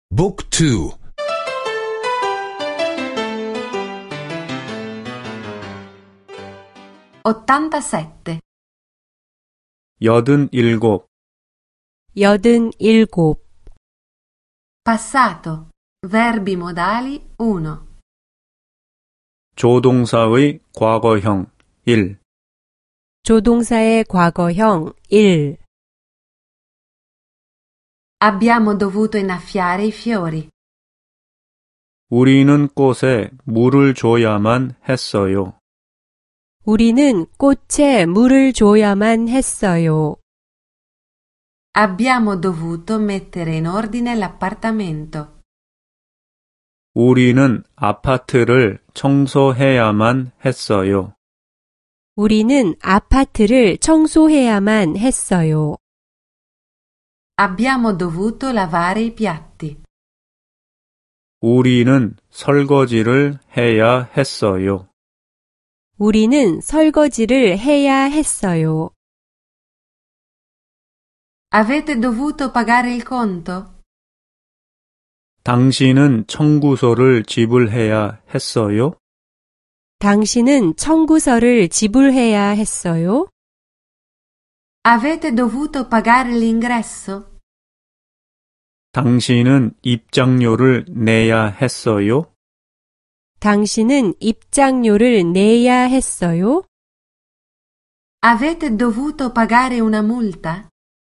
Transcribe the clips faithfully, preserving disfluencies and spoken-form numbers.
Book two. ottantasette. 여든일곱, 여든일곱. Passato. Verbi modali uno. 조동사의 과거형 일. 조동사의 과거형 일. Abbiamo dovuto innaffiare i fiori. 우리는 꽃에 물을 줘야만 했어요. 우리는 꽃에 물을 줘야만 했어요. Abbiamo dovuto mettere in ordine l'appartamento. 우리는 아파트를 청소해야만 했어요. 우리는 아파트를 청소해야만 했어요. Abbiamo dovuto lavare i piatti. 우리는 설거지를 해야 했어요. 우리는 설거지를 해야 했어요. Avete dovuto pagare il conto? 당신은 청구서를 지불해야 했어요? 당신은 청구서를 지불해야 했어요? Avete dovuto pagare l'ingresso? 당신은 입장료를 내야 했어요? 당신은 입장료를 내야 했어요? Avete dovuto pagare una multa?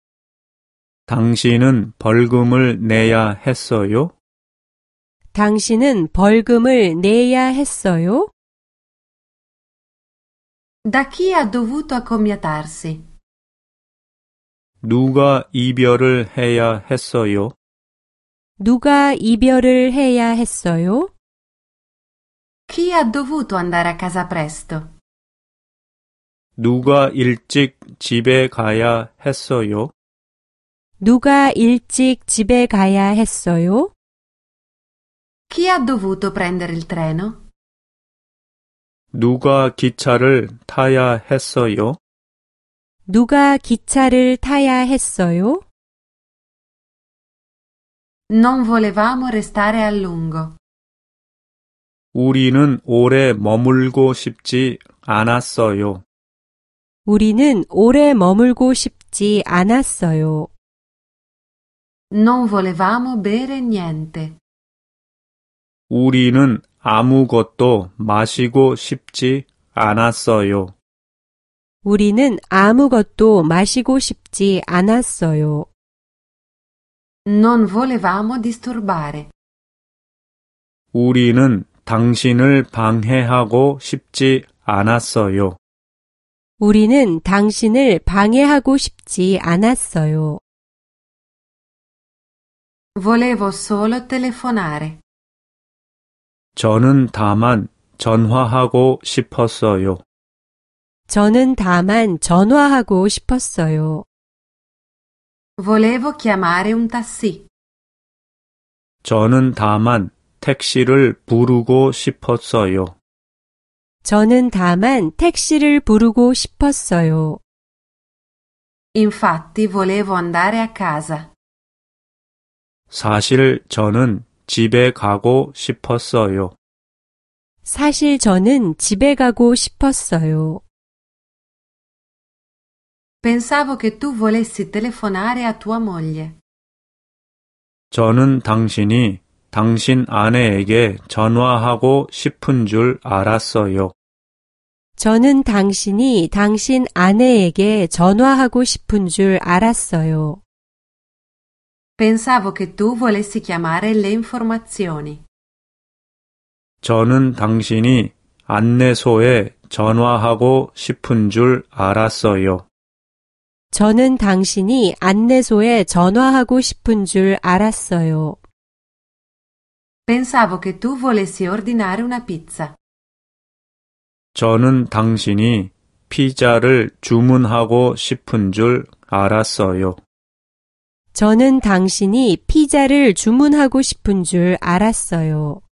당신은 벌금을 내야 했어요? 당신은 벌금을 내야 했어요? Da chi ha dovuto accomiatarsi? 누가 이별을 해야 했어요? 누가 이별을 해야 했어요? Chi ha dovuto andare a casa presto? 누가 일찍 집에 가야 했어요? 누가 일찍 집에 가야 했어요? Chi ha dovuto prendere il treno? 누가 기차를 타야 했어요? 누가 기차를 타야 했어요? Non volevamo restare a lungo. 우리는 오래 머물고 싶지 않았어요. 우리는 오래 머물고 싶지 않았어요. Non volevamo bere niente. 우리는 아무것도 마시고 싶지 않았어요. 우리는 아무것도 마시고 싶지 않았어요. Non volevamo disturbare. 우리는 당신을 방해하고 싶지 않았어요. 우리는 당신을 방해하고 싶지 않았어요. Volevo solo telefonare. 저는 다만 전화하고 싶었어요. 저는 다만 전화하고 싶었어요. Volevo chiamare un taxi. 저는 다만 택시를 부르고 싶었어요. 저는 다만 택시를 부르고 싶었어요. Infatti volevo andare a casa. 사실 저는 집에 가고 싶었어요. 사실 저는 집에 가고 싶었어요. Pensavo che tu volessi telefonare a tua moglie. 저는 당신이 당신 아내에게 전화하고 싶은 줄 알았어요. 저는 당신이 당신 아내에게 전화하고 싶은 줄 알았어요. Pensavo che tu volessi chiamare le informazioni. 저는 당신이 안내소에 전화하고 싶은 줄 알았어요. 저는 당신이 안내소에 전화하고 싶은 줄 알았어요. Pensavo che tu volessi ordinare una pizza. 저는 당신이 피자를 주문하고 싶은 줄 알았어요. 저는 당신이 피자를 주문하고 싶은 줄 알았어요.